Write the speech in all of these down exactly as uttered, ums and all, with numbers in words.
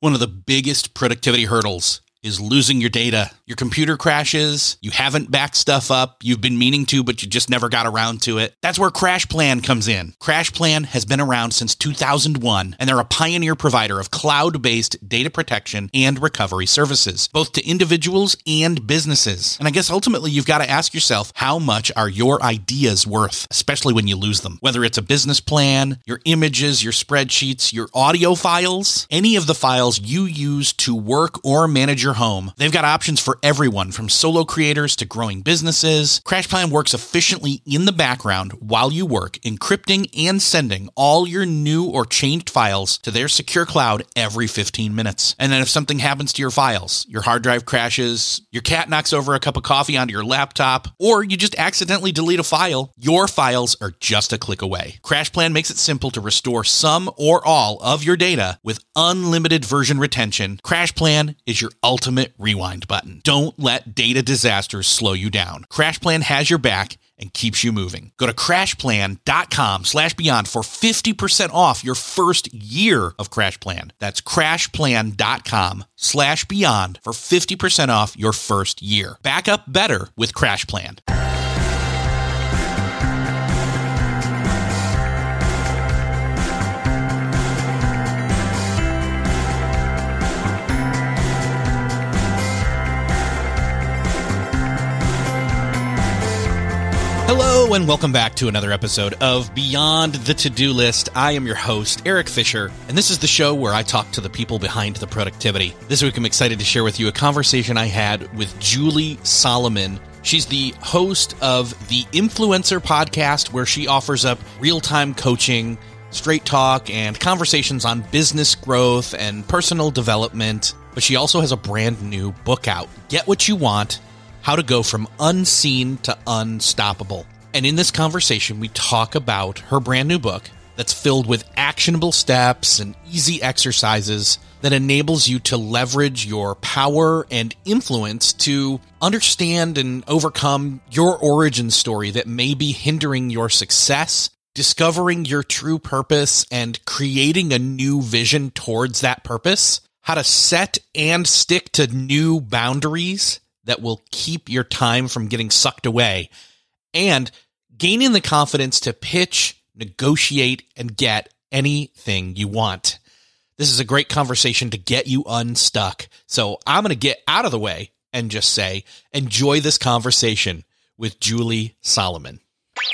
One of the biggest productivity hurdles is losing your data. Your computer crashes, you haven't backed stuff up, you've been meaning to, but you just never got around to it. That's where CrashPlan comes in. CrashPlan has been around since two thousand one, and they're a pioneer provider of cloud-based data protection and recovery services, both to individuals and businesses. And I guess ultimately you've got to ask yourself, how much are your ideas worth, especially when you lose them? Whether it's a business plan, your images, your spreadsheets, your audio files, any of the files you use to work or manage your home, they've got options for everyone from solo creators to growing businesses. CrashPlan works efficiently in the background while you work, encrypting and sending all your new or changed files to their secure cloud every fifteen minutes. And then if something happens to your files, your hard drive crashes, your cat knocks over a cup of coffee onto your laptop, or you just accidentally delete a file, your files are just a click away. CrashPlan makes it simple to restore some or all of your data with unlimited version retention. CrashPlan is your ultimate Ultimate rewind button. Don't let data disasters slow you down. CrashPlan has your back and keeps you moving. Go to crashplan.com slash beyond for fifty percent off your first year of CrashPlan. That's crashplan.com slash beyond for fifty percent off your first year. Back up better with CrashPlan. Hello and welcome back to another episode of Beyond the To-Do List. I am your host, Eric Fisher, and this is the show where I talk to the people behind the productivity. This week I'm excited to share with you a conversation I had with Julie Solomon. She's the host of the Influencer podcast, where she offers up real-time coaching, straight talk, and conversations on business growth and personal development. But she also has a brand new book out, Get What You Want: How to Go From Unseen to Unstoppable. And in this conversation, we talk about her brand new book that's filled with actionable steps and easy exercises that enables you to leverage your power and influence to understand and overcome your origin story that may be hindering your success, discovering your true purpose, and creating a new vision towards that purpose, how to set and stick to new boundaries that will keep your time from getting sucked away, and gaining the confidence to pitch, negotiate, and get anything you want. This is a great conversation to get you unstuck. So I'm going to get out of the way and just say, enjoy this conversation with Julie Solomon.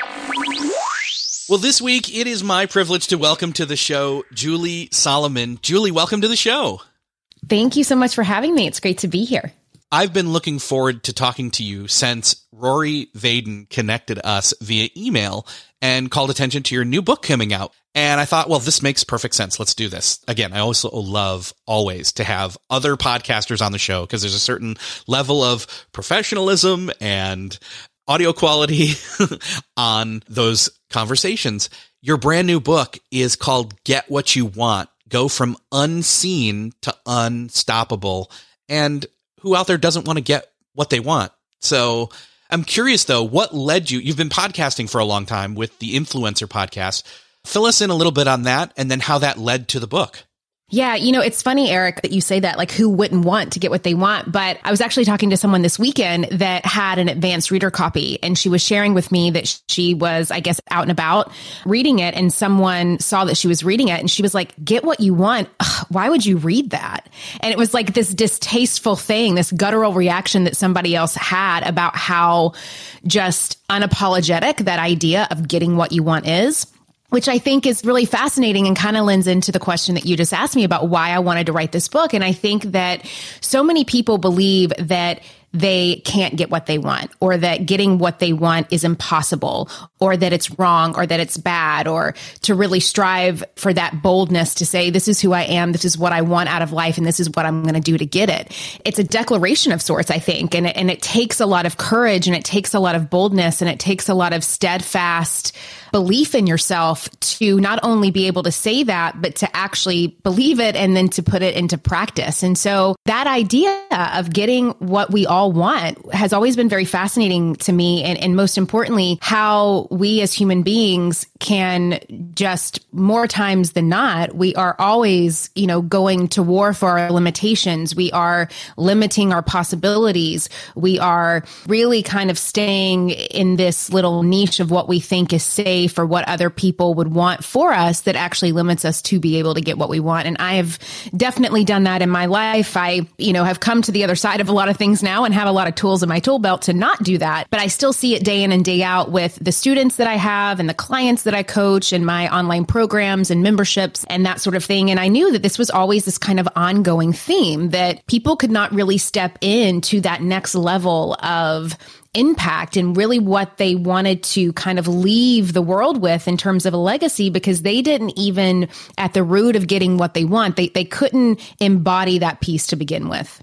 Well, this week it is my privilege to welcome to the show Julie Solomon. Julie, welcome to the show. Thank you so much for having me. It's great to be here. I've been looking forward to talking to you since Rory Vaden connected us via email and called attention to your new book coming out. And I thought, well, this makes perfect sense. Let's do this. Again, I also love always to have other podcasters on the show because there's a certain level of professionalism and audio quality on those conversations. Your brand new book is called Get What You Want: Go From Unseen to Unstoppable. And who out there doesn't want to get what they want? So I'm curious, though, what led you? You've been podcasting for a long time with the Influencer podcast. Fill us in a little bit on that and then how that led to the book. Yeah, you know, it's funny, Eric, that you say that, like, who wouldn't want to get what they want? But I was actually talking to someone this weekend that had an advanced reader copy, and she was sharing with me that she was, I guess, out and about reading it, and someone saw that she was reading it, and she was like, get what you want. Ugh, why would you read that? And it was like this distasteful thing, this guttural reaction that somebody else had about how just unapologetic that idea of getting what you want is, which I think is really fascinating and kind of lends into the question that you just asked me about why I wanted to write this book. And I think that so many people believe that they can't get what they want, or that getting what they want is impossible, or that it's wrong, or that it's bad, or to really strive for that boldness to say, this is who I am, this is what I want out of life, and this is what I'm going to do to get it. It's a declaration of sorts, I think, and it, and it takes a lot of courage, and it takes a lot of boldness, and it takes a lot of steadfast belief in yourself to not only be able to say that, but to actually believe it and then to put it into practice. And so that idea of getting what we all all want has always been very fascinating to me. And, and most importantly, how we as human beings can just more times than not, we are always, you know, going to war for our limitations. We are limiting our possibilities. We are really kind of staying in this little niche of what we think is safe or what other people would want for us that actually limits us to be able to get what we want. And I have definitely done that in my life. I, you know, have come to the other side of a lot of things now and have a lot of tools in my tool belt to not do that. But I still see it day in and day out with the students that I have and the clients that I coach and my online programs and memberships and that sort of thing. And I knew that this was always this kind of ongoing theme that people could not really step into that next level of impact and really what they wanted to kind of leave the world with in terms of a legacy, because they didn't even at the root of getting what they want, they they couldn't embody that piece to begin with.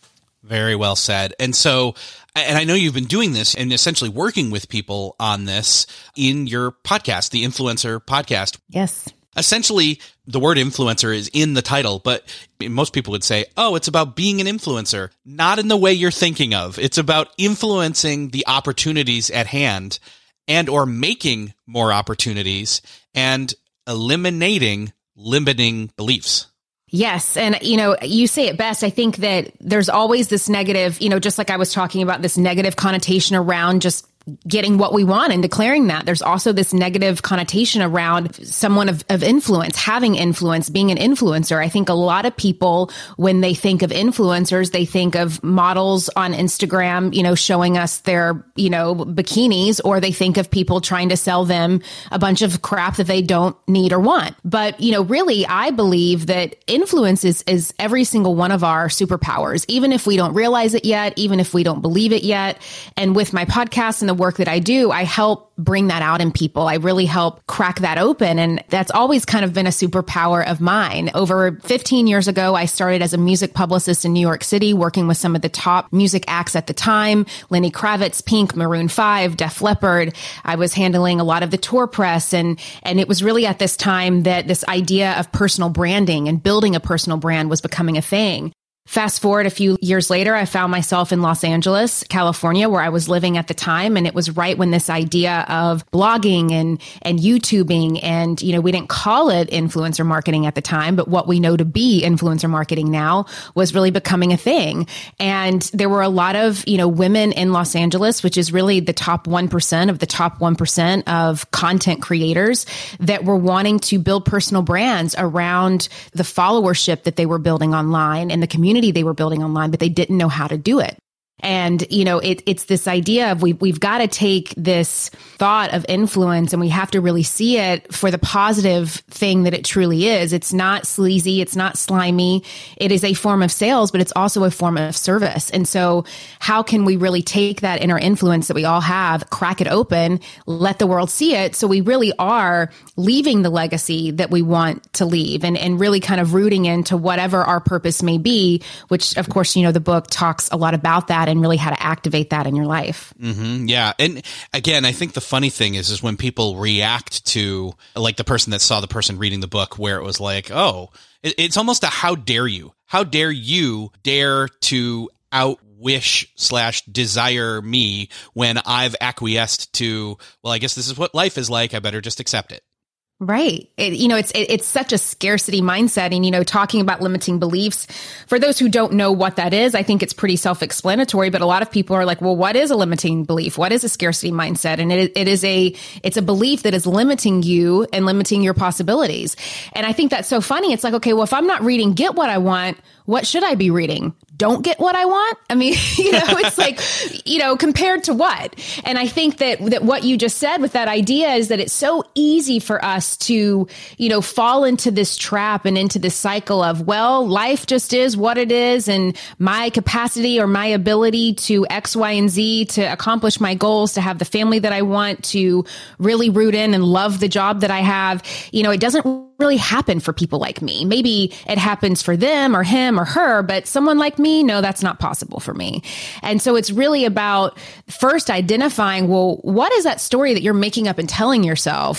Very well said. And so, and I know you've been doing this and essentially working with people on this in your podcast, the Influencer Podcast. Yes. Essentially, the word influencer is in the title, but most people would say, oh, it's about being an influencer. Not in the way you're thinking of. It's about influencing the opportunities at hand and or making more opportunities and eliminating limiting beliefs. Yes. And, you know, you say it best. I think that there's always this negative, you know, just like I was talking about, this negative connotation around just getting what we want and declaring that. There's also this negative connotation around someone of, of influence, having influence, being an influencer. I think a lot of people, when they think of influencers, they think of models on Instagram, you know, showing us their, you know, bikinis, or they think of people trying to sell them a bunch of crap that they don't need or want. But, you know, really, I believe that influence is, is every single one of our superpowers, even if we don't realize it yet, even if we don't believe it yet. And with my podcast and the work that I do, I help bring that out in people. I really help crack that open. And that's always kind of been a superpower of mine. Over fifteen years ago, I started as a music publicist in New York City, working with some of the top music acts at the time, Lenny Kravitz, Pink, Maroon five, Def Leppard. I was handling a lot of the tour press. And, and it was really at this time that this idea of personal branding and building a personal brand was becoming a thing. Fast forward a few years later, I found myself in Los Angeles, California, where I was living at the time. And it was right when this idea of blogging and, and YouTubing and, you know, we didn't call it influencer marketing at the time, but what we know to be influencer marketing now was really becoming a thing. And there were a lot of, you know, women in Los Angeles, which is really the top one percent of the top one percent of content creators that were wanting to build personal brands around the followership that they were building online and the community they were building online, but they didn't know how to do it. And, you know, it, it's this idea of we, we've got to take this thought of influence and we have to really see it for the positive thing that it truly is. It's not sleazy. It's not slimy. It is a form of sales, but it's also a form of service. And so how can we really take that inner influence that we all have, crack it open, let the world see it, so we really are leaving the legacy that we want to leave, and, and really kind of rooting into whatever our purpose may be, which, of course, you know, the book talks a lot about that and really how to activate that in your life. Mm-hmm, yeah. And again, I think the funny thing is, is when people react to, like the person that saw the person reading the book, where it was like, oh, it, it's almost a how dare you? How dare you dare to outwish slash desire me when I've acquiesced to, well, I guess this is what life is like. I better just accept it. Right. It, you know, it's, it, it's such a scarcity mindset. And, you know, talking about limiting beliefs, for those who don't know what that is, I think it's pretty self-explanatory, but a lot of people are like, well, what is a limiting belief? What is a scarcity mindset? And it, it is a, it's a belief that is limiting you and limiting your possibilities. And I think that's so funny. It's like, okay, well, if I'm not reading Get What I Want, what should I be reading? Don't get what I want? I mean, you know, it's like, you know, compared to what? And I think that, that what you just said with that idea is that it's so easy for us to, you know, fall into this trap and into this cycle of, well, life just is what it is. And my capacity or my ability to X, Y, and Z to accomplish my goals, to have the family that I want, to really root in and love the job that I have, you know, it doesn't really happen for people like me. Maybe it happens for them or him or her, but someone like me, no, that's not possible for me. And so it's really about first identifying, well, what is that story that you're making up and telling yourself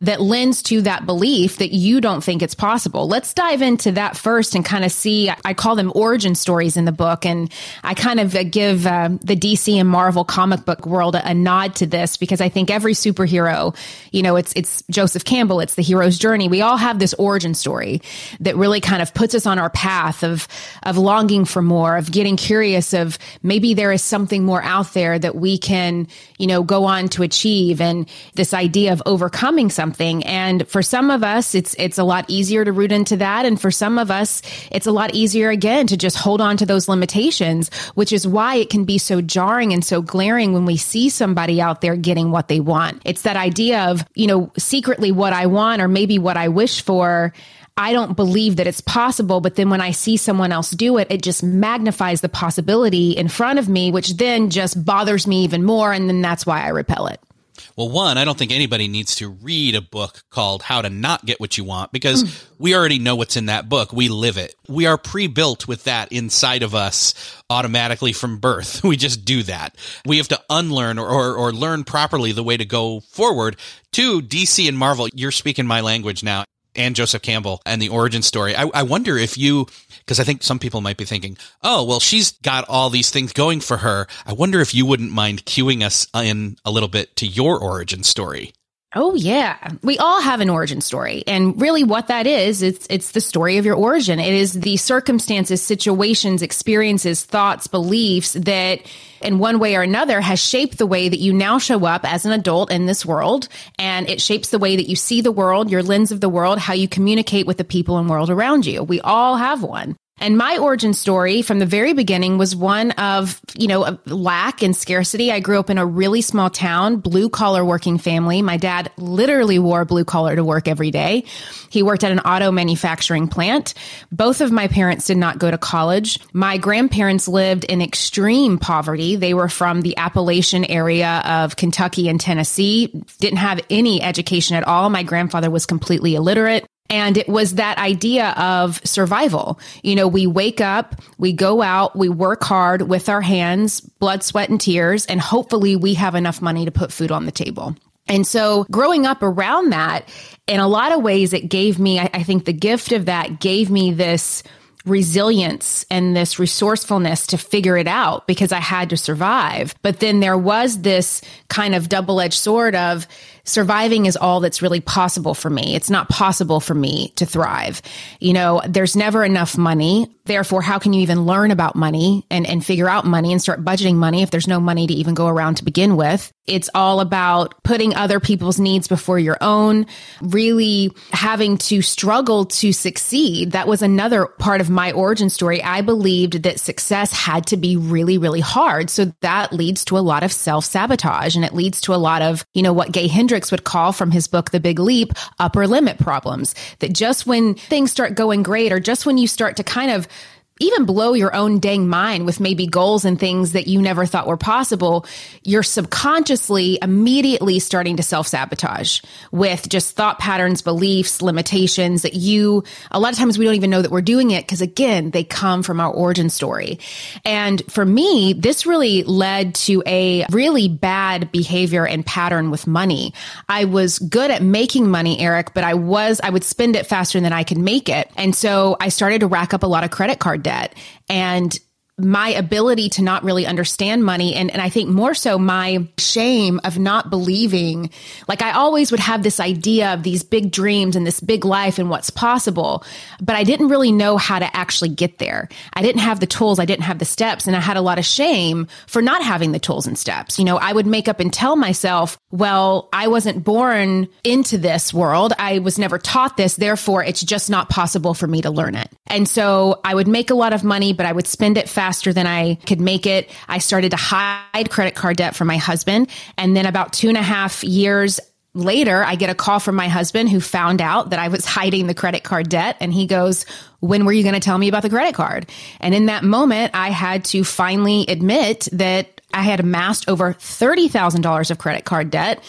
that lends to that belief that you don't think it's possible. Let's dive into that first and kind of see, I call them origin stories in the book. And I kind of give uh, the D C and Marvel comic book world a, a nod to this, because I think every superhero, you know, it's, it's Joseph Campbell, it's the hero's journey. We all have this origin story that really kind of puts us on our path of, of longing for more, of getting curious, of maybe there is something more out there that we can, you know, go on to achieve, and this idea of overcoming something. And for some of us, it's it's a lot easier to root into that. And for some of us, it's a lot easier, again, to just hold on to those limitations, which is why it can be so jarring and so glaring when we see somebody out there getting what they want. It's that idea of, you know, secretly what I want, or maybe what I wish for, I don't believe that it's possible. But then when I see someone else do it, it just magnifies the possibility in front of me, which then just bothers me even more. And then that's why I repel it. Well, one, I don't think anybody needs to read a book called How to Not Get What You Want, because mm. we already know what's in that book. We live it. We are pre-built with that inside of us automatically from birth. We just do that. We have to unlearn or, or, or learn properly the way to go forward. Two, D C and Marvel, you're speaking my language now, and Joseph Campbell and the origin story. I, I wonder if you, because I think some people might be thinking, oh, well, she's got all these things going for her. I wonder if you wouldn't mind cueing us in a little bit to your origin story. Oh, yeah. We all have an origin story. And really what that is, it's it's the story of your origin. It is the circumstances, situations, experiences, thoughts, beliefs that in one way or another has shaped the way that you now show up as an adult in this world. And it shapes the way that you see the world, your lens of the world, how you communicate with the people and world around you. We all have one. And my origin story from the very beginning was one of, you know, of lack and scarcity. I grew up in a really small town, blue collar working family. My dad literally wore blue collar to work every day. He worked at an auto manufacturing plant. Both of my parents did not go to college. My grandparents lived in extreme poverty. They were from the Appalachian area of Kentucky and Tennessee, didn't have any education at all. My grandfather was completely illiterate. And it was that idea of survival. You know, we wake up, we go out, we work hard with our hands, blood, sweat, and tears, and hopefully we have enough money to put food on the table. And so growing up around that, in a lot of ways, it gave me, I, I think the gift of that gave me this resilience and this resourcefulness to figure it out, because I had to survive. But then there was this kind of double-edged sword of surviving is all that's really possible for me. It's not possible for me to thrive. You know, there's never enough money. Therefore, how can you even learn about money and, and figure out money and start budgeting money if there's no money to even go around to begin with? It's all about putting other people's needs before your own, really having to struggle to succeed. That was another part of my origin story. I believed that success had to be really, really hard. So that leads to a lot of self-sabotage, and it leads to a lot of, you know, what Gay Hendricks would call from his book, The Big Leap, upper limit problems. That just when things start going great, or just when you start to kind of even blow your own dang mind with maybe goals and things that you never thought were possible, you're subconsciously immediately starting to self-sabotage with just thought patterns, beliefs, limitations that you, a lot of times we don't even know that we're doing it, because again, they come from our origin story. And for me, this really led to a really bad behavior and pattern with money. I was good at making money, Eric, but I was, I would spend it faster than I could make it. And so I started to rack up a lot of credit card debt. And my ability to not really understand money. And, and I think more so my shame of not believing, like I always would have this idea of these big dreams and this big life and what's possible, but I didn't really know how to actually get there. I didn't have the tools. I didn't have the steps. And I had a lot of shame for not having the tools and steps. You know, I would make up and tell myself, well, I wasn't born into this world. I was never taught this. Therefore, it's just not possible for me to learn it. And so I would make a lot of money, but I would spend it fast faster than I could make it. I started to hide credit card debt from my husband. And then about two and a half years later, I get a call from my husband who found out that I was hiding the credit card debt. And he goes, when were you going to tell me about the credit card? And in that moment, I had to finally admit that I had amassed over thirty thousand dollars of credit card debt.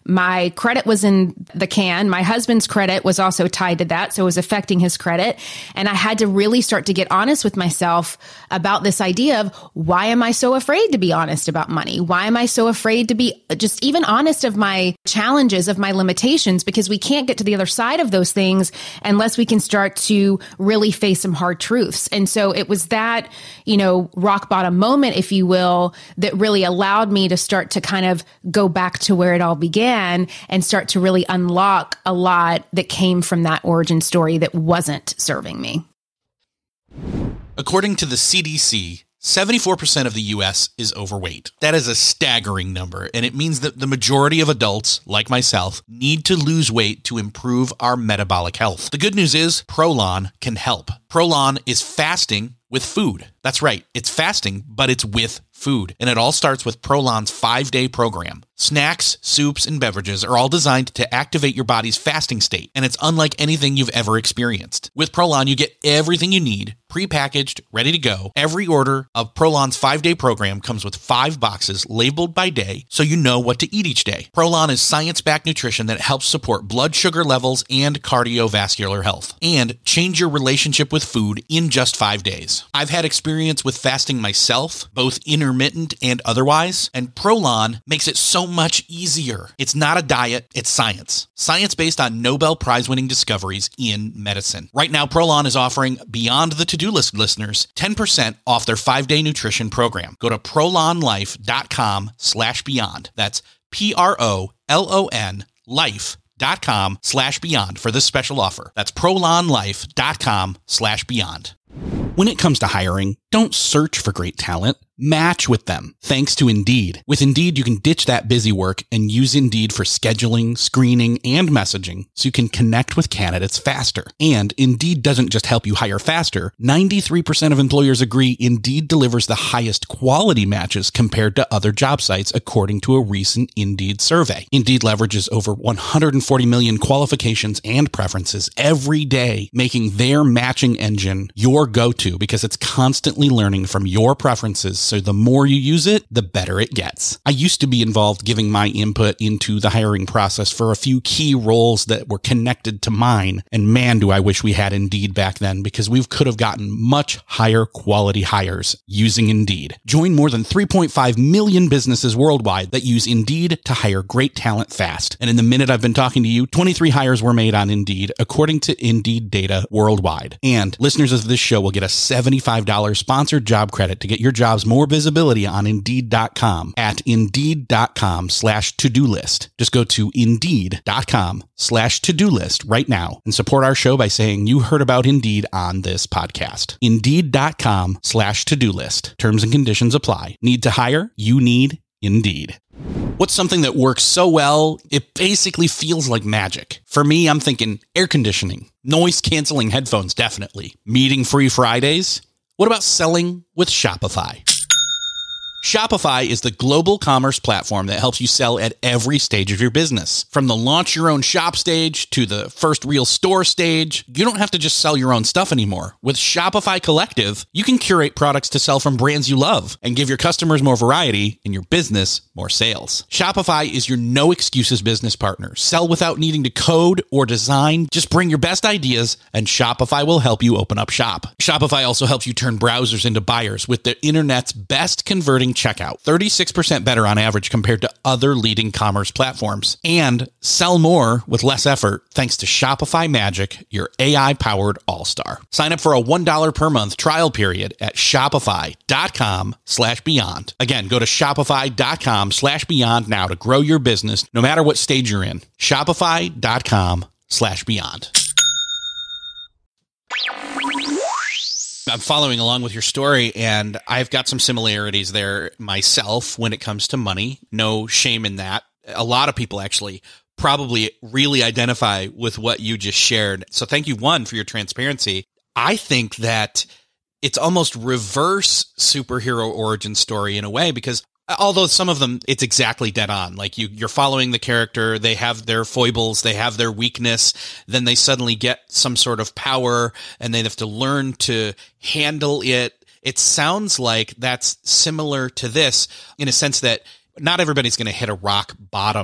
My credit was in the can. My husband's credit was also tied to that. So it was affecting his credit. And I had to really start to get honest with myself about this idea of why am I so afraid to be honest about money? Why am I so afraid to be just even honest of my challenges, of my limitations? Because we can't get to the other side of those things unless we can start to really face some hard truths. And so it was that, you know, rock bottom moment, if you will, that really allowed me to start to kind of go back to where it all began and start to really unlock a lot that came from that origin story that wasn't serving me. According to the C D C, seventy-four percent of the U S is overweight. That is a staggering number, and it means that the majority of adults, like myself, need to lose weight to improve our metabolic health. The good news is Prolon can help. Prolon is fasting with food. That's right, it's fasting, but it's with food. And it all starts with Prolon's five-day program. Snacks, soups, and beverages are all designed to activate your body's fasting state, and it's unlike anything you've ever experienced. With Prolon, you get everything you need, prepackaged, ready to go. Every order of Prolon's five-day program comes with five boxes labeled by day, so you know what to eat each day. Prolon is science-backed nutrition that helps support blood sugar levels and cardiovascular health, and change your relationship with food in just five days. I've had experience with fasting myself, both intermittent and otherwise, and Prolon makes it so much easier. It's not a diet, it's science. Science based on Nobel Prize-winning discoveries in medicine. Right now, Prolon is offering Beyond the To-Do List listeners ten percent off their five-day nutrition program. Go to prolonlife.com slash beyond. That's P-R-O-L-O-N life.com slash beyond for this special offer. That's prolonlife.com slash beyond. When it comes to hiring, don't search for great talent. Match with them, thanks to Indeed. With Indeed, you can ditch that busy work and use Indeed for scheduling, screening, and messaging so you can connect with candidates faster. And Indeed doesn't just help you hire faster. ninety-three percent of employers agree Indeed delivers the highest quality matches compared to other job sites, according to a recent Indeed survey. Indeed leverages over one hundred forty million qualifications and preferences every day, making their matching engine your go-to because it's constantly learning from your preferences. So the more you use it, the better it gets. I used to be involved giving my input into the hiring process for a few key roles that were connected to mine. And man, do I wish we had Indeed back then, because we could have gotten much higher quality hires using Indeed. Join more than three point five million businesses worldwide that use Indeed to hire great talent fast. And in the minute I've been talking to you, twenty-three hires were made on Indeed, according to Indeed data worldwide. And listeners of this show will get a seventy-five dollars sponsored job credit to get your jobs more visibility on Indeed dot com at Indeed.com slash to-do list. Just go to Indeed.com slash to-do list right now and support our show by saying you heard about Indeed on this podcast. Indeed.com slash to-do list. Terms and conditions apply. Need to hire? You need Indeed. What's something that works so well, it basically feels like magic? For me, I'm thinking air conditioning, noise canceling headphones, definitely. Meeting-free Fridays? What about selling with Shopify? Shopify is the global commerce platform that helps you sell at every stage of your business. From the launch your own shop stage to the first real store stage, you don't have to just sell your own stuff anymore. With Shopify Collective, you can curate products to sell from brands you love and give your customers more variety and your business more sales. Shopify is your no excuses business partner. Sell without needing to code or design. Just bring your best ideas and Shopify will help you open up shop. Shopify also helps you turn browsers into buyers with the internet's best converting checkout, thirty-six percent better on average compared to other leading commerce platforms. And sell more with less effort thanks to Shopify Magic, your A I-powered all-star. Sign up for a one dollar per month trial period at shopify.com slash beyond. Again, go to shopify.com slash beyond now to grow your business no matter what stage you're in. Shopify.com slash beyond. I'm following along with your story, and I've got some similarities there myself when it comes to money. No shame in that. A lot of people actually probably really identify with what you just shared. So thank you, one, for your transparency. I think that it's almost reverse superhero origin story in a way, because although some of them, it's exactly dead on. Like you, you're following the character. They have their foibles. They have their weakness. Then they suddenly get some sort of power and they have to learn to handle it. It sounds like that's similar to this in a sense that not everybody's going to hit a rock bottom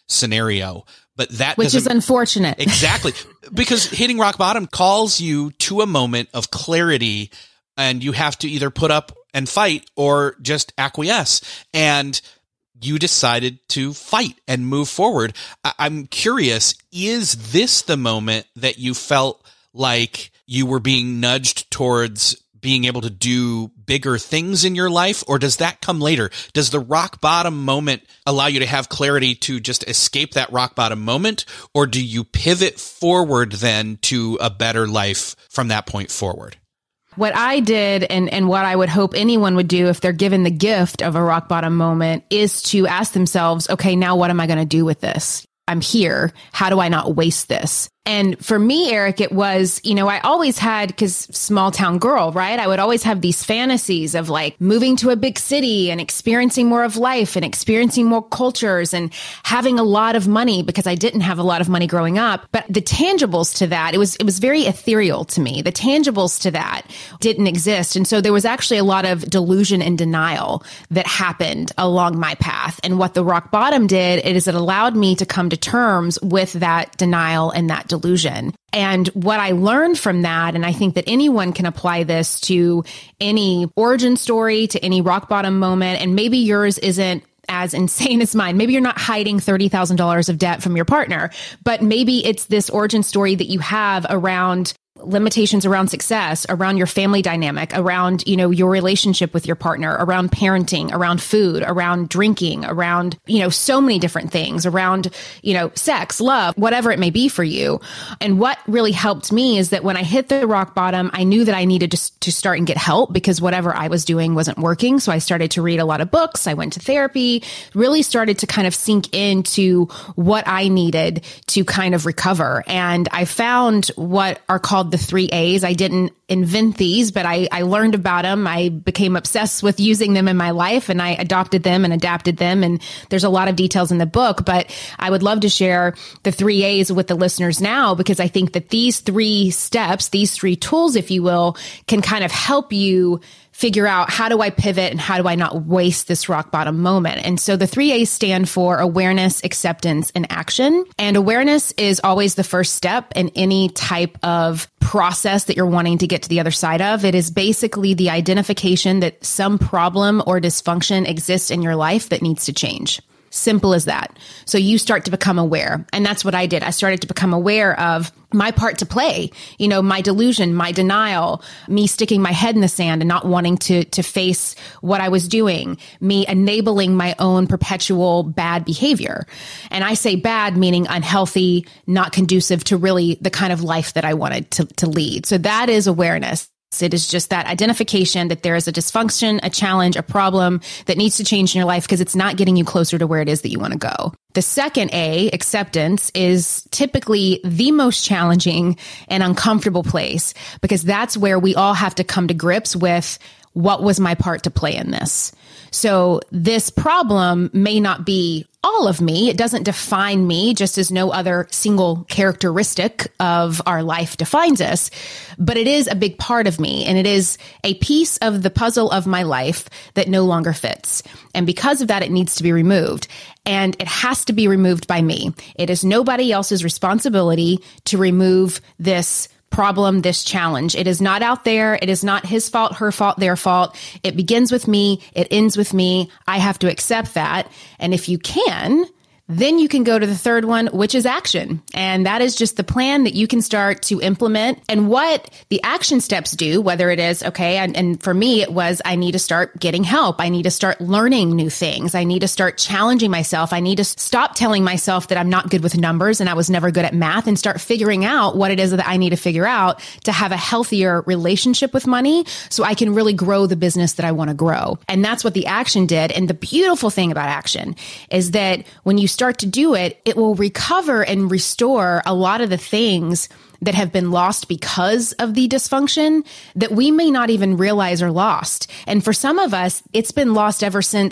scenario. But that Which is unfortunate. Exactly. Because hitting rock bottom calls you to a moment of clarity, and you have to either put up and fight or just acquiesce. And you decided to fight and move forward. I- I'm curious, is this the moment that you felt like you were being nudged towards being able to do bigger things in your life, or does that come later? Does the rock bottom moment allow you to have clarity to just escape that rock bottom moment, or do you pivot forward then to a better life from that point forward? What I did, and, and what I would hope anyone would do if they're given the gift of a rock bottom moment, is to ask themselves, okay, now what am I going to do with this? I'm here. How do I not waste this? And for me, Eric, it was, you know, I always had, because small town girl, right? I would always have these fantasies of like moving to a big city and experiencing more of life and experiencing more cultures and having a lot of money, because I didn't have a lot of money growing up. But the tangibles to that, it was, it was very ethereal to me. The tangibles to that didn't exist. And so there was actually a lot of delusion and denial that happened along my path. And what the rock bottom did is it allowed me to come to terms with that denial and that delusion. And what I learned from that, and I think that anyone can apply this to any origin story, to any rock bottom moment, and maybe yours isn't as insane as mine. Maybe you're not hiding thirty thousand dollars of debt from your partner, but maybe it's this origin story that you have around limitations around success, around your family dynamic, around, you know, your relationship with your partner, around parenting, around food, around drinking, around, you know, so many different things, around, you know, sex, love, whatever it may be for you. And what really helped me is that when I hit the rock bottom, I knew that I needed to, to start and get help, because whatever I was doing wasn't working. So I started to read a lot of books. I went to therapy, really started to kind of sink into what I needed to kind of recover. And I found what are called the three A's. I didn't invent these, but I, I learned about them. I became obsessed with using them in my life, and I adopted them and adapted them. And there's a lot of details in the book, but I would love to share the three A's with the listeners now, because I think that these three steps, these three tools, if you will, can kind of help you figure out, how do I pivot and how do I not waste this rock bottom moment? And so the three A's stand for awareness, acceptance, and action. And awareness is always the first step in any type of process that you're wanting to get to the other side of. It is basically the identification that some problem or dysfunction exists in your life that needs to change. Simple as that. So you start to become aware. And that's what I did. I started to become aware of my part to play, you know, my delusion, my denial, me sticking my head in the sand and not wanting to, to face what I was doing, me enabling my own perpetual bad behavior. And I say bad, meaning unhealthy, not conducive to really the kind of life that I wanted to, to lead. So that is awareness. It is just that identification that there is a dysfunction, a challenge, a problem that needs to change in your life, because it's not getting you closer to where it is that you want to go. The second A, acceptance, is typically the most challenging and uncomfortable place, because that's where we all have to come to grips with, what was my part to play in this? So this problem may not be all of me. It doesn't define me, just as no other single characteristic of our life defines us, but it is a big part of me. And it is a piece of the puzzle of my life that no longer fits. And because of that, it needs to be removed. And it has to be removed by me. It is nobody else's responsibility to remove this problem, this challenge. It is not out there. It is not his fault, her fault, their fault. It begins with me. It ends with me. I have to accept that. And if you can, then you can go to the third one, which is action. And that is just the plan that you can start to implement. And what the action steps do, whether it is, okay, and, and for me, it was, I need to start getting help. I need to start learning new things. I need to start challenging myself. I need to stop telling myself that I'm not good with numbers and I was never good at math, and start figuring out what it is that I need to figure out to have a healthier relationship with money, so I can really grow the business that I want to grow. And that's what the action did. And the beautiful thing about action is that when you start to do it, it will recover and restore a lot of the things that have been lost because of the dysfunction that we may not even realize are lost. And for some of us, it's been lost ever since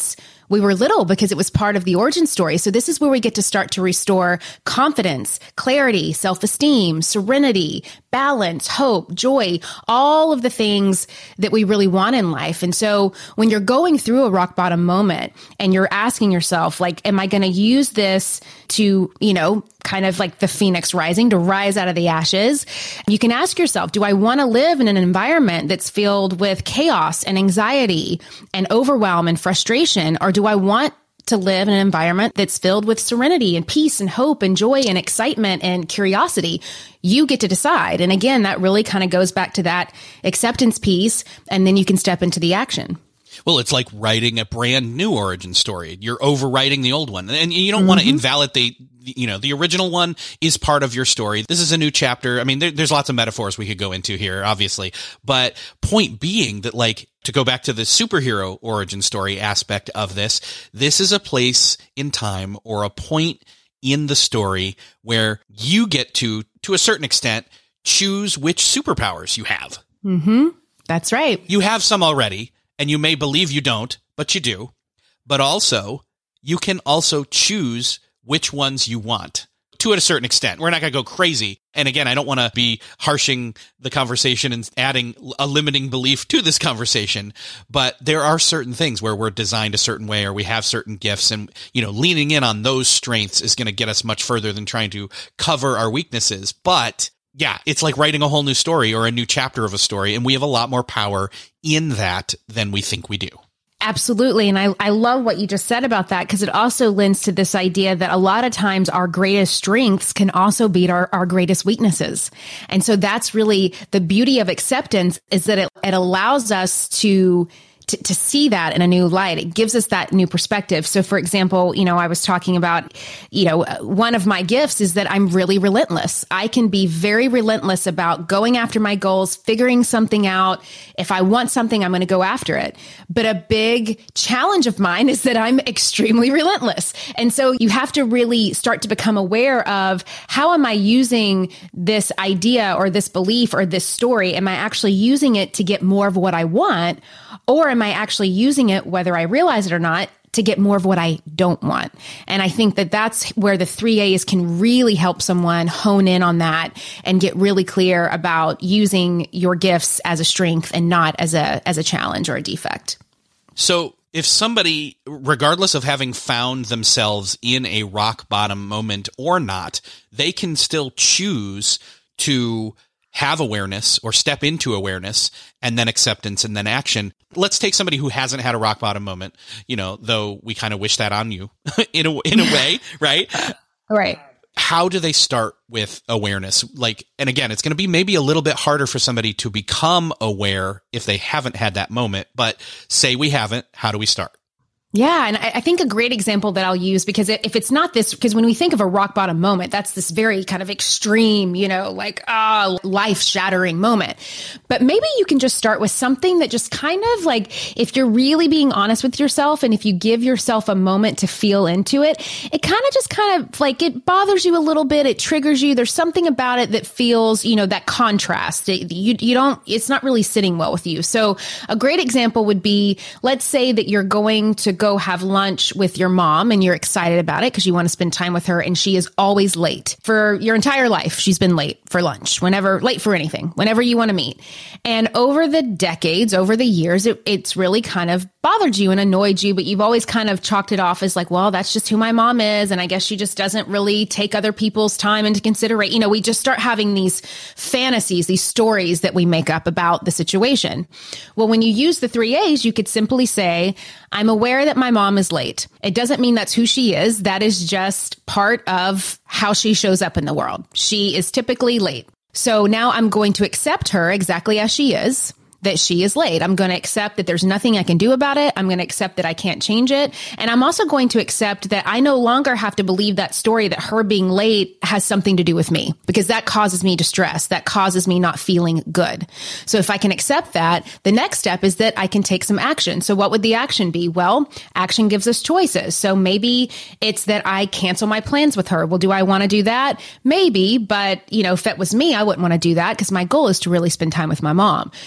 we were little because it was part of the origin story. So this is where we get to start to restore confidence, clarity, self-esteem, serenity, balance, hope, joy, all of the things that we really want in life. And so when you're going through a rock bottom moment and you're asking yourself, like, am I going to use this to, you know, kind of like the phoenix rising, to rise out of the ashes? You can ask yourself, do I want to live in an environment that's filled with chaos and anxiety and overwhelm and frustration? Or do I want to live in an environment that's filled with serenity and peace and hope and joy and excitement and curiosity? You get to decide. And again, that really kind of goes back to that acceptance piece. And then you can step into the action. Well, it's like writing a brand new origin story. You're overwriting the old one, and you don't mm-hmm. want to invalidate, you know, the original one is part of your story. This is a new chapter. I mean, there, there's lots of metaphors we could go into here, obviously, but point being that, like, to go back to the superhero origin story aspect of this, this is a place in time or a point in the story where you get to, to a certain extent, choose which superpowers you have. Mm-hmm. That's right. You have some already. And you may believe you don't, but you do. But also, you can also choose which ones you want to a certain extent. We're not going to go crazy. And again, I don't want to be harshing the conversation and adding a limiting belief to this conversation. But there are certain things where we're designed a certain way or we have certain gifts. And, you know, leaning in on those strengths is going to get us much further than trying to cover our weaknesses. But yeah, it's like writing a whole new story or a new chapter of a story, and we have a lot more power in that than we think we do. Absolutely. And I, I love what you just said about that, because it also lends to this idea that a lot of times our greatest strengths can also be our, our greatest weaknesses. And so that's really the beauty of acceptance, is that it, it allows us to To, to see that in a new light. It gives us that new perspective. So for example, you know, I was talking about, you know, one of my gifts is that I'm really relentless. I can be very relentless about going after my goals, figuring something out. If I want something, I'm going to go after it. But a big challenge of mine is that I'm extremely relentless. And so you have to really start to become aware of, how am I using this idea or this belief or this story? Am I actually using it to get more of what I want? Or am I actually using it, whether I realize it or not, to get more of what I don't want? And I think that that's where the three A's can really help someone hone in on that and get really clear about using your gifts as a strength and not as a as a challenge or a defect. So if somebody, regardless of having found themselves in a rock bottom moment or not, they can still choose to have awareness or step into awareness and then acceptance and then action. Let's take somebody who hasn't had a rock bottom moment, you know, though we kind of wish that on you in a, in a way, right? Right. How do they start with awareness? Like, and again, it's going to be maybe a little bit harder for somebody to become aware if they haven't had that moment, but say we haven't, how do we start? Yeah. And I, I think a great example that I'll use, because if it's not this, because when we think of a rock bottom moment, that's this very kind of extreme, you know, like, ah, oh, life shattering moment. But maybe you can just start with something that just kind of like, if you're really being honest with yourself and if you give yourself a moment to feel into it, it kind of just kind of like, it bothers you a little bit. It triggers you. There's something about it that feels, you know, that contrast. It, you, you don't, it's not really sitting well with you. So a great example would be, let's say that you're going to go have lunch with your mom and you're excited about it because you want to spend time with her, and she is always late. For your entire life, she's been late for lunch, whenever, late for anything, whenever you want to meet. And over the decades, over the years, it, it's really kind of bothered you and annoyed you, but you've always kind of chalked it off as like, well, that's just who my mom is. And I guess she just doesn't really take other people's time into consideration. You know, we just start having these fantasies, these stories that we make up about the situation. Well, when you use the three A's, you could simply say, I'm aware that my mom is late. It doesn't mean that's who she is. That is just part of how she shows up in the world. She is typically late. So now I'm going to accept her exactly as she is, that she is late. I'm going to accept that there's nothing I can do about it. I'm going to accept that I can't change it. And I'm also going to accept that I no longer have to believe that story that her being late has something to do with me, because that causes me distress. That causes me not feeling good. So if I can accept that, the next step is that I can take some action. So what would the action be? Well, action gives us choices. So maybe it's that I cancel my plans with her. Well, do I want to do that? Maybe, but you know, if it was me, I wouldn't want to do that because my goal is to really spend time with my mom. So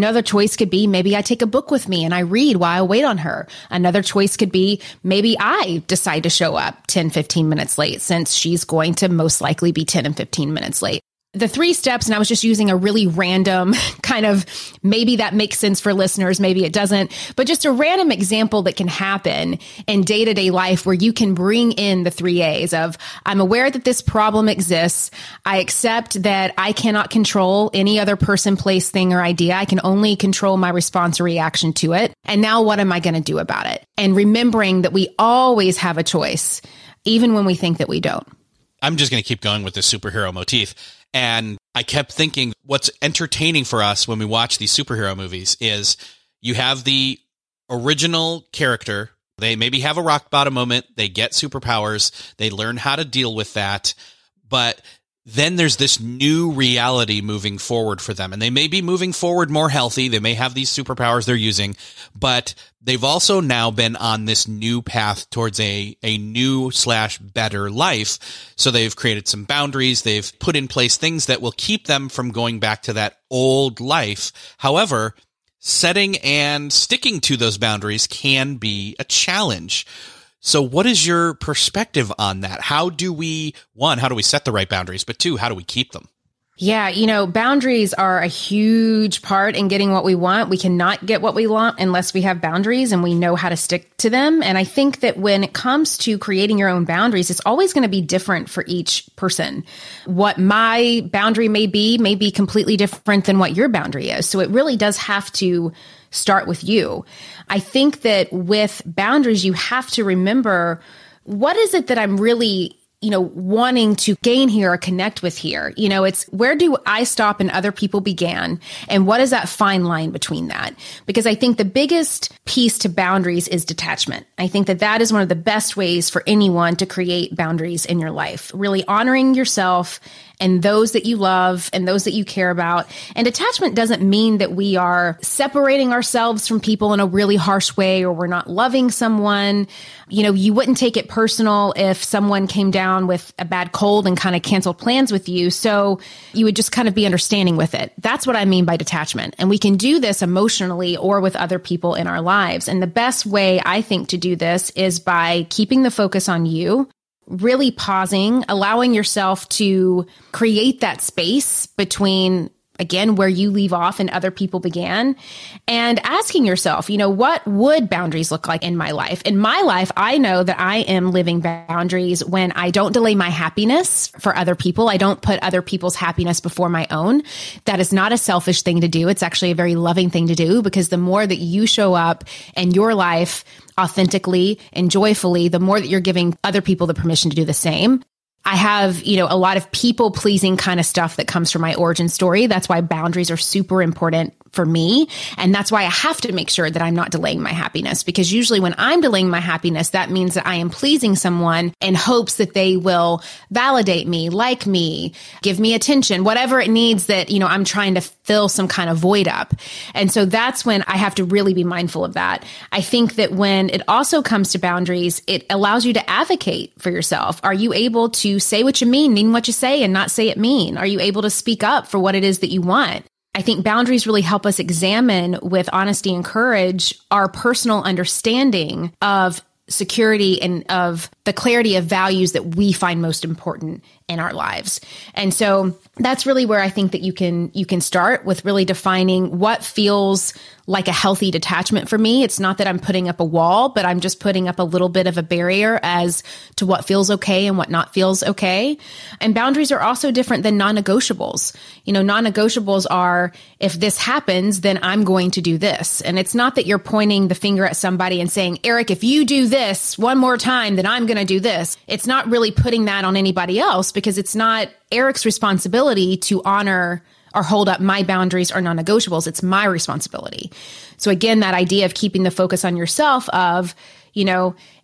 another choice could be maybe I take a book with me and I read while I wait on her. Another choice could be maybe I decide to show up ten, fifteen minutes late, since she's going to most likely be ten and fifteen minutes late. The three steps, and I was just using a really random kind of, maybe that makes sense for listeners, maybe it doesn't, but just a random example that can happen in day-to-day life where you can bring in the three A's of, I'm aware that this problem exists. I accept that I cannot control any other person, place, thing, or idea. I can only control my response or reaction to it. And now what am I going to do about it? And remembering that we always have a choice, even when we think that we don't. I'm just going to keep going with this superhero motif. And I kept thinking what's entertaining for us when we watch these superhero movies is you have the original character. They maybe have a rock bottom moment. They get superpowers. They learn how to deal with that. But then there's this new reality moving forward for them. And they may be moving forward more healthy. They may have these superpowers they're using, but they've also now been on this new path towards a, a new slash better life. So they've created some boundaries. They've put in place things that will keep them from going back to that old life. However, setting and sticking to those boundaries can be a challenge. So what is your perspective on that? How do we, one, how do we set the right boundaries? But two, how do we keep them? Yeah, you know, boundaries are a huge part in getting what we want. We cannot get what we want unless we have boundaries and we know how to stick to them. And I think that when it comes to creating your own boundaries, it's always going to be different for each person. What my boundary may be, may be completely different than what your boundary is. So it really does have to start with you. I think that with boundaries, you have to remember, what is it that I'm really, you know, wanting to gain here or connect with here? You know, it's where do I stop and other people began? And what is that fine line between that? Because I think the biggest piece to boundaries is detachment. I think that that is one of the best ways for anyone to create boundaries in your life, really honoring yourself and those that you love and those that you care about. And detachment doesn't mean that we are separating ourselves from people in a really harsh way or we're not loving someone. You know, you wouldn't take it personal if someone came down with a bad cold and kind of canceled plans with you. So you would just kind of be understanding with it. That's what I mean by detachment. And we can do this emotionally or with other people in our lives. And the best way I think to do this is by keeping the focus on you, really pausing, allowing yourself to create that space between, again, where you leave off and other people began, and asking yourself, you know, what would boundaries look like in my life? In my life, I know that I am living boundaries when I don't delay my happiness for other people. I don't put other people's happiness before my own. That is not a selfish thing to do. It's actually a very loving thing to do, because the more that you show up in your life authentically and joyfully, the more that you're giving other people the permission to do the same. I have, you know, a lot of people pleasing kind of stuff that comes from my origin story. That's why boundaries are super important for me. And that's why I have to make sure that I'm not delaying my happiness, because usually when I'm delaying my happiness, that means that I am pleasing someone in hopes that they will validate me, like me, give me attention, whatever it needs that, you know, I'm trying to fill some kind of void up. And so that's when I have to really be mindful of that. I think that when it also comes to boundaries, it allows you to advocate for yourself. Are you able to say what you mean, mean what you say, and not say it mean? Are you able to speak up for what it is that you want? I think boundaries really help us examine with honesty and courage our personal understanding of security and of the clarity of values that we find most important in our lives. And so that's really where I think that you can you can start with really defining what feels like a healthy detachment for me. It's not that I'm putting up a wall, but I'm just putting up a little bit of a barrier as to what feels okay and what not feels okay. And boundaries are also different than non-negotiables. You know, non-negotiables are, if this happens, then I'm going to do this. And it's not that you're pointing the finger at somebody and saying, Eric, if you do this one more time, then I'm going to do this. It's not really putting that on anybody else, because it's not Eric's responsibility to honor or hold up my boundaries or non-negotiables. It's my responsibility. So again, that idea of keeping the focus on yourself of, you know,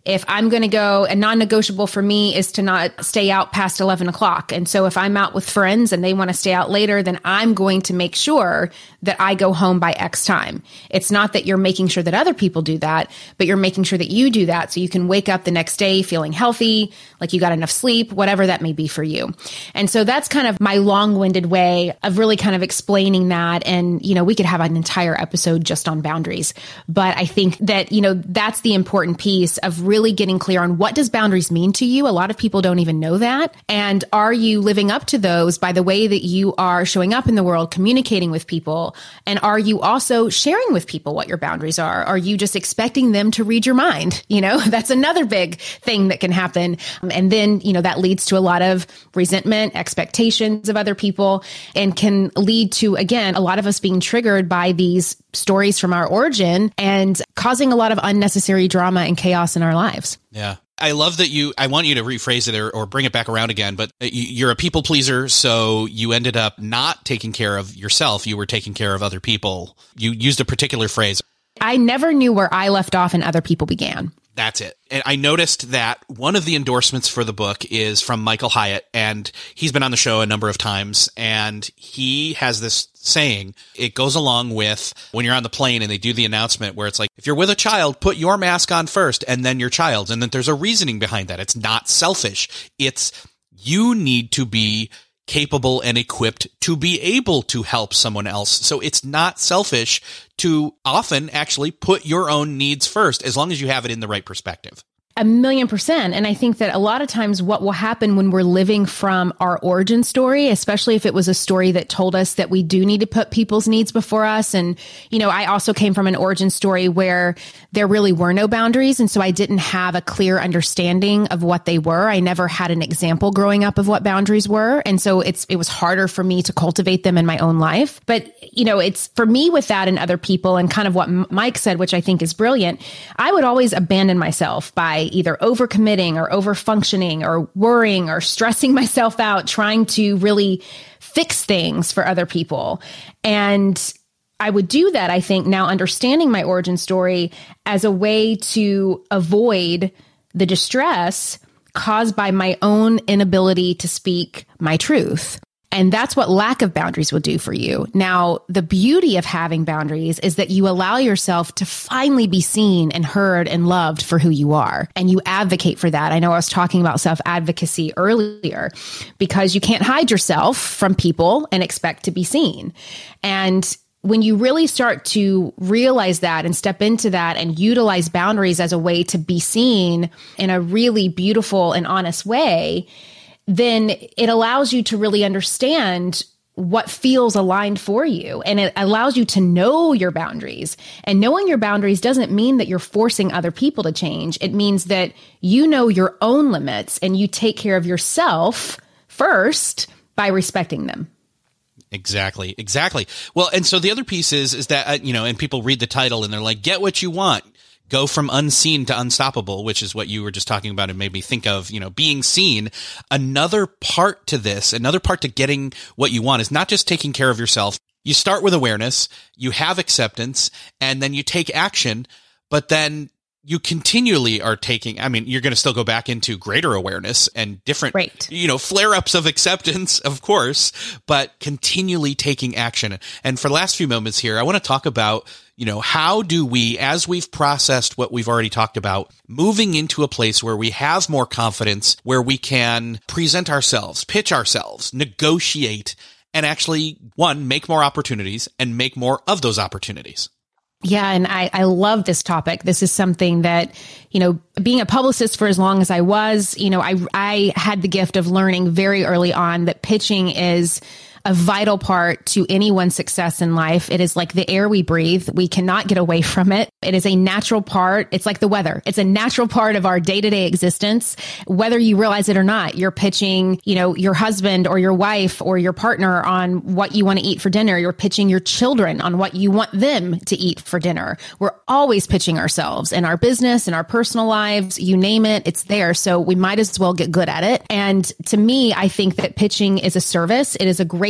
If I'm going to go, a non-negotiable for me is to not stay out past eleven o'clock. And so if I'm out with friends and they want to stay out later, then I'm going to make sure that I go home by X time. It's not that you're making sure that other people do that, but you're making sure that you do that so you can wake up the next day feeling healthy, like you got enough sleep, whatever that may be for you. And so that's kind of my long-winded way of really kind of explaining that. And, you know, we could have an entire episode just on boundaries. But I think that, you know, that's the important piece of really getting clear on what does boundaries mean to you. A lot of people don't even know that. And are you living up to those by the way that you are showing up in the world, communicating with people? And are you also sharing with people what your boundaries are? Are you just expecting them to read your mind? You know, that's another big thing that can happen. And then, you know, that leads to a lot of resentment, expectations of other people, and can lead to, again, a lot of us being triggered by these stories from our origin and causing a lot of unnecessary drama and chaos in our lives. Yeah. I love that you, I want you to rephrase it or, or bring it back around again, but you're a people pleaser. So you ended up not taking care of yourself. You were taking care of other people. You used a particular phrase. I never knew where I left off and other people began. That's it. And I noticed that one of the endorsements for the book is from Michael Hyatt, and he's been on the show a number of times, and he has this saying. It goes along with when you're on the plane and they do the announcement where it's like, if you're with a child, put your mask on first and then your child's. And then there's a reasoning behind that. It's not selfish. It's you need to be capable and equipped to be able to help someone else. So it's not selfish to often actually put your own needs first, as long as you have it in the right perspective. A million percent. And I think that a lot of times what will happen when we're living from our origin story, especially if it was a story that told us that we do need to put people's needs before us. And, you know, I also came from an origin story where there really were no boundaries. And so I didn't have a clear understanding of what they were. I never had an example growing up of what boundaries were. And so it's, it was harder for me to cultivate them in my own life. But, you know, it's for me with that and other people, and kind of what Mike said, which I think is brilliant. I would always abandon myself by either overcommitting or overfunctioning or worrying or stressing myself out, trying to really fix things for other people. And I would do that, I think, now understanding my origin story as a way to avoid the distress caused by my own inability to speak my truth. And that's what lack of boundaries will do for you. Now, the beauty of having boundaries is that you allow yourself to finally be seen and heard and loved for who you are. And you advocate for that. I know I was talking about self-advocacy earlier, because you can't hide yourself from people and expect to be seen. And when you really start to realize that and step into that and utilize boundaries as a way to be seen in a really beautiful and honest way, then it allows you to really understand what feels aligned for you. And it allows you to know your boundaries. And knowing your boundaries doesn't mean that you're forcing other people to change. It means that you know your own limits and you take care of yourself first by respecting them. Exactly. Exactly. Well, and so the other piece is, is that, uh, you know, and people read the title and they're like, get what you want. Go from unseen to unstoppable, which is what you were just talking about and made me think of, you know, being seen. Another part to this, another part to getting what you want is not just taking care of yourself. You start with awareness, you have acceptance, and then you take action, but then you continually are taking, I mean, you're going to still go back into greater awareness and different, right. you know, flare-ups of acceptance, of course, but continually taking action. And for the last few moments here, I want to talk about, you know, how do we, as we've processed what we've already talked about, moving into a place where we have more confidence, where we can present ourselves, pitch ourselves, negotiate, and actually, one, make more opportunities and make more of those opportunities. Yeah. And I, I love this topic. This is something that, you know, being a publicist for as long as I was, you know, I, I had the gift of learning very early on that pitching is a vital part to anyone's success in life. It is like the air we breathe. We cannot get away from it. It is a natural part. It's like the weather. It's a natural part of our day-to-day existence. Whether you realize it or not, you're pitching, you know, your husband or your wife or your partner on what you want to eat for dinner. You're pitching your children on what you want them to eat for dinner. We're always pitching ourselves in our business, in our personal lives, you name it, it's there. So we might as well get good at it. And to me, I think that pitching is a service. It is a great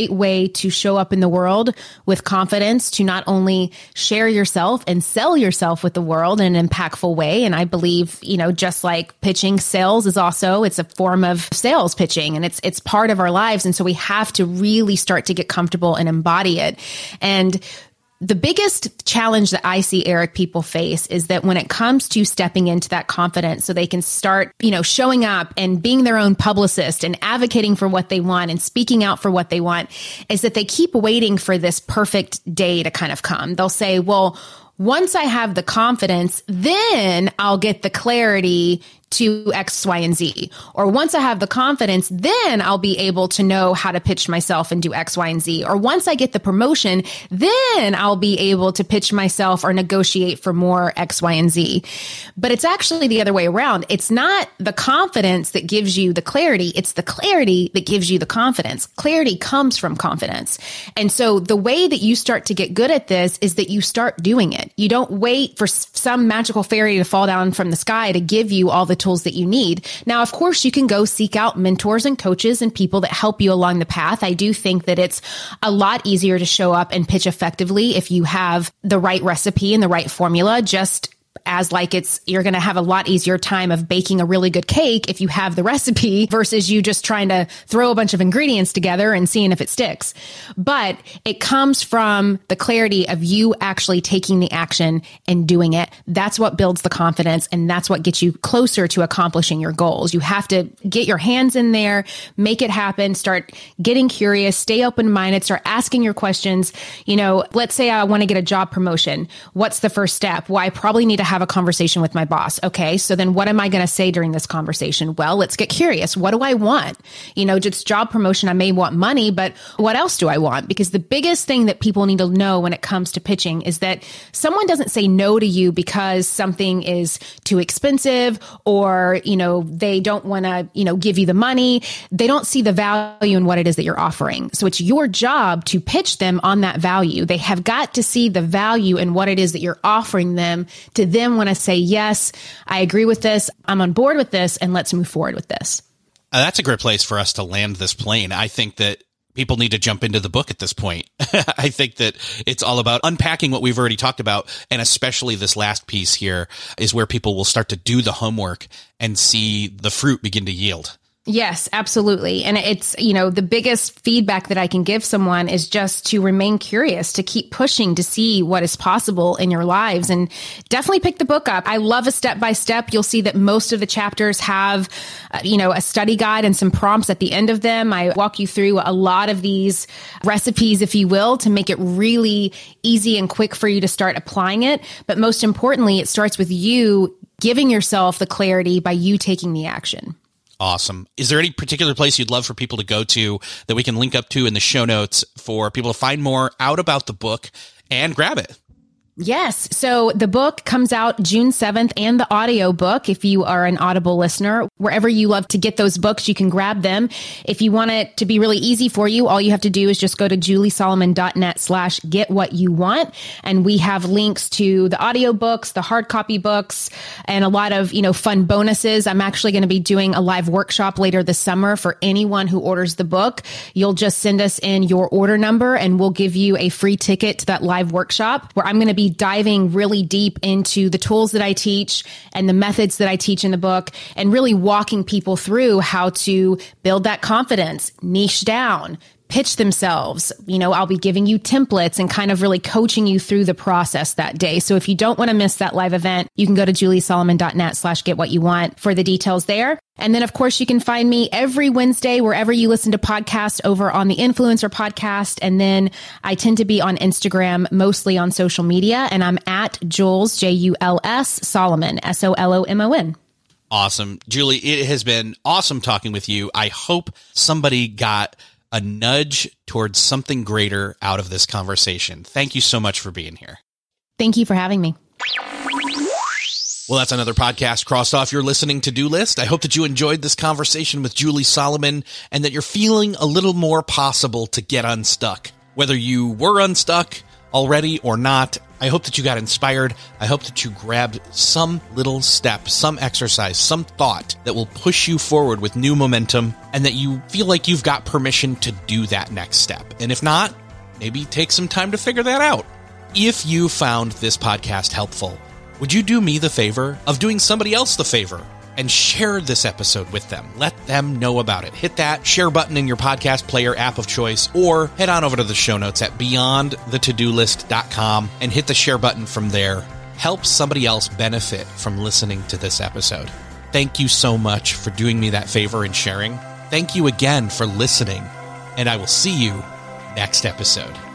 great way to show up in the world with confidence, to not only share yourself and sell yourself with the world in an impactful way. And I believe, you know, just like pitching, sales is also, it's a form of sales pitching, and it's, it's part of our lives. And so we have to really start to get comfortable and embody it. And the biggest challenge that I see, Eric, people face is that when it comes to stepping into that confidence so they can start, you know, showing up and being their own publicist and advocating for what they want and speaking out for what they want, is that they keep waiting for this perfect day to kind of come. They'll say, well, once I have the confidence, then I'll get the clarity to X, Y, and Z. Or once I have the confidence, then I'll be able to know how to pitch myself and do X, Y, and Z. Or once I get the promotion, then I'll be able to pitch myself or negotiate for more X, Y, and Z. But it's actually the other way around. It's not the confidence that gives you the clarity. It's the clarity that gives you the confidence. Clarity comes from confidence. And so the way that you start to get good at this is that you start doing it. You don't wait for some magical fairy to fall down from the sky to give you all the tools that you need. Now, of course, you can go seek out mentors and coaches and people that help you along the path. I do think that it's a lot easier to show up and pitch effectively if you have the right recipe and the right formula. Just as like it's, you're going to have a lot easier time of baking a really good cake if you have the recipe versus you just trying to throw a bunch of ingredients together and seeing if it sticks. But it comes from the clarity of you actually taking the action and doing it. That's what builds the confidence, and that's what gets you closer to accomplishing your goals. You have to get your hands in there, make it happen, start getting curious, stay open-minded, start asking your questions. You know, let's say I want to get a job promotion. What's the first step? Well, I probably need to have a conversation with my boss. Okay. So then what am I going to say during this conversation? Well, let's get curious. What do I want? You know, just job promotion. I may want money, but what else do I want? Because the biggest thing that people need to know when it comes to pitching is that someone doesn't say no to you because something is too expensive or, you know, they don't want to, you know, give you the money. They don't see the value in what it is that you're offering. So it's your job to pitch them on that value. They have got to see the value in what it is that you're offering them to then want to say, yes, I agree with this. I'm on board with this, and let's move forward with this. Uh, that's a great place for us to land this plane. I think that people need to jump into the book at this point. I think that it's all about unpacking what we've already talked about. And especially this last piece here is where people will start to do the homework and see the fruit begin to yield. Yes, absolutely. And it's, you know, the biggest feedback that I can give someone is just to remain curious, to keep pushing to see what is possible in your lives, and definitely pick the book up. I love a step by step. You'll see that most of the chapters have, uh, you know, a study guide and some prompts at the end of them. I walk you through a lot of these recipes, if you will, to make it really easy and quick for you to start applying it. But most importantly, it starts with you giving yourself the clarity by you taking the action. Awesome. Is there any particular place you'd love for people to go to that we can link up to in the show notes for people to find more out about the book and grab it? Yes. So the book comes out June seventh, and the audio book, if you are an Audible listener, wherever you love to get those books, you can grab them. If you want it to be really easy for you, all you have to do is just go to juliesolomon.net slash get what you want. And we have links to the audio books, the hard copy books, and a lot of, you know, fun bonuses. I'm actually going to be doing a live workshop later this summer for anyone who orders the book. You'll just send us in your order number and we'll give you a free ticket to that live workshop where I'm going to be diving really deep into the tools that I teach and the methods that I teach in the book, and really walking people through how to build that confidence, niche down, pitch themselves. You know, I'll be giving you templates and kind of really coaching you through the process that day. So if you don't want to miss that live event, you can go to juliesolomon.net slash get what you want for the details there. And then, of course, you can find me every Wednesday, wherever you listen to podcasts, over on the Influencer Podcast. And then I tend to be on Instagram, mostly on social media. And I'm at Jules, J U L S, Solomon, S O L O M O N. Awesome. Julie, it has been awesome talking with you. I hope somebody got a nudge towards something greater out of this conversation. Thank you so much for being here. Thank you for having me. Well, that's another podcast crossed off your listening to-do list. I hope that you enjoyed this conversation with Julie Solomon and that you're feeling a little more possible to get unstuck. Whether you were unstuck already or not. I hope that you got inspired. I hope that you grabbed some little step, some exercise, some thought that will push you forward with new momentum, and that you feel like you've got permission to do that next step. And if not, maybe take some time to figure that out. If you found this podcast helpful, would you do me the favor of doing somebody else the favor and share this episode with them? Let them know about it. Hit that share button in your podcast player app of choice, or head on over to the show notes at beyond the to do list dot com and hit the share button from there. Help somebody else benefit from listening to this episode. Thank you so much for doing me that favor and sharing. Thank you again for listening, and I will see you next episode.